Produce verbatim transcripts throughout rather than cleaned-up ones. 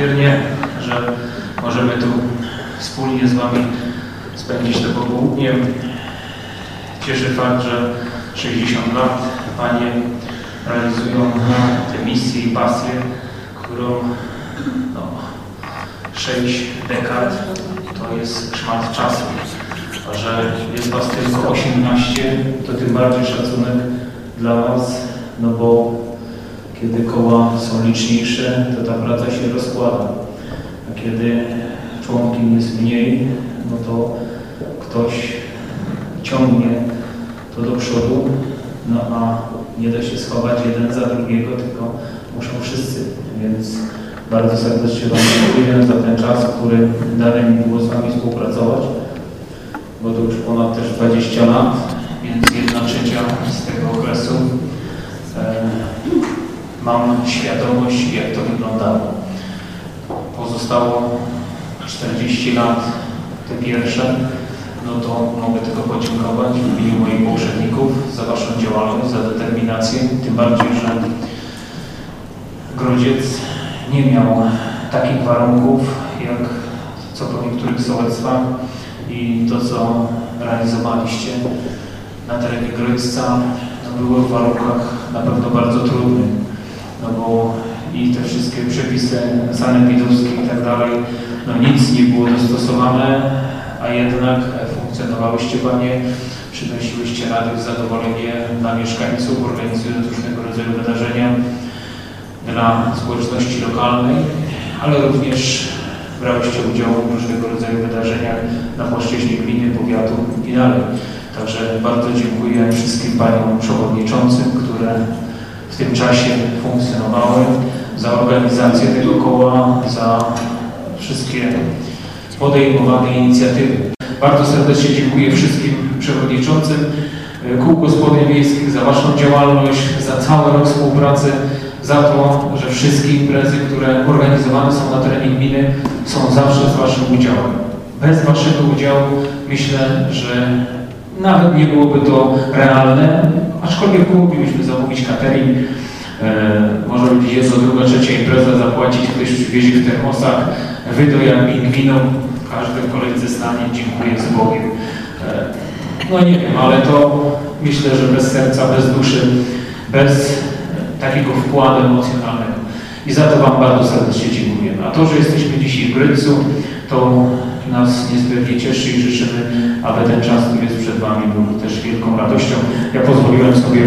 niezmiernie, że możemy tu wspólnie z Wami spędzić to popołudnie. Cieszy fakt, że sześćdziesiąt lat Panie realizują tę misję i pasję, którą no, sześć dekad to jest szmat czasu. A że jest Was tylko osiemnaście, to tym bardziej szacunek dla Was, no bo kiedy koła są liczniejsze, to ta praca się rozkłada. A kiedy członkiem jest mniej, no to ktoś ciągnie to do przodu, no a nie da się schować jeden za drugiego, tylko muszą wszyscy. Więc bardzo serdecznie Wam dziękuję za ten czas, który dane mi było z Wami współpracować, bo to już ponad też dwadzieścia lat, więc jedna trzecia z tego okresu e, mam świadomość, jak to wyglądało. Pozostało czterdzieści lat, te pierwsze, no to mogę tylko podziękować w imieniu moich poprzedników za Waszą działalność, za determinację, tym bardziej, że Grodziec nie miał takich warunków, jak co po niektórych sołectwach i to, co realizowaliście na terenie Grodzca, no było w warunkach na pewno bardzo trudnych, no bo i te wszystkie przepisy sanepidowskie i tak dalej, no nic nie było dostosowane, a jednak funkcjonowałyście Panie, przynosiłyście radość, zadowolenie dla mieszkańców, organizując różnego rodzaju wydarzenia dla społeczności lokalnej, ale również brałyście udział w różnego rodzaju wydarzeniach na płaszczyźnie gminy, powiatu i dalej. Także bardzo dziękuję wszystkim Paniom przewodniczącym, które w tym czasie funkcjonowały, za organizację tego koła, za wszystkie podejmowane inicjatywy. Bardzo serdecznie dziękuję wszystkim przewodniczącym kół gospodyń wiejskich za Waszą działalność, za cały rok współpracy, za to, że wszystkie imprezy, które organizowane są na terenie gminy, są zawsze z Waszym udziałem. Bez Waszego udziału myślę, że nawet nie byłoby to realne, aczkolwiek moglibyśmy zamówić catering, e, może być jedna, druga, trzecia impreza, zapłacić, ktoś przywiezie w termosach, wydojam pingwinom, każdy w kolejce stanie, dziękuję z Bogiem. E, no nie wiem, ale to myślę, że bez serca, bez duszy, bez takiego wkładu emocjonalnego. I za to Wam bardzo serdecznie dziękuję. A to, że jesteśmy dzisiaj w Grodzcu, to nas niezmiernie cieszy i życzymy, aby ten czas, który jest przed Wami, był też wielką radością. Ja pozwoliłem sobie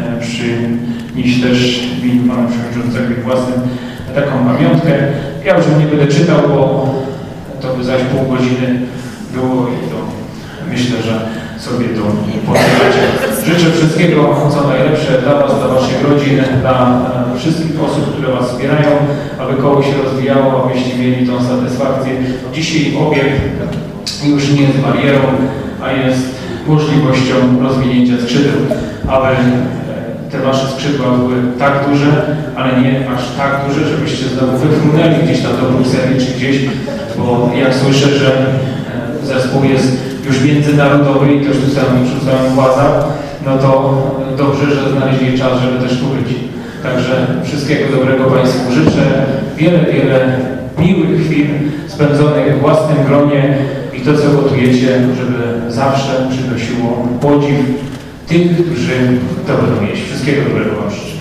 przynieść też w imieniu Pana Przewodniczącego i własnym taką pamiątkę. Ja już nie będę czytał, bo to by zaś pół godziny było i to myślę, że sobie to podzielacie. Życzę wszystkiego, co najlepsze dla Was, dla Waszych rodzin, dla wszystkich osób, które Was wspierają, aby koło się rozwijało, abyście mieli tą satysfakcję. Dzisiaj obiekt już nie jest barierą, a jest możliwością rozwinięcia skrzydeł, aby te Wasze skrzydła były tak duże, ale nie aż tak duże, żebyście znowu wyfrunęli gdzieś tam do Brukseli czy gdzieś, bo jak słyszę, że zespół jest już międzynarodowy i też tu rzucają władza, no to dobrze, że znaleźli czas, żeby też tu być. Także wszystkiego dobrego Państwu życzę. Wiele, wiele miłych chwil spędzonych w własnym gronie i to, co gotujecie, żeby zawsze przynosiło podziw tych, którzy to będą jeść. Wszystkiego dobrego Wam życzę.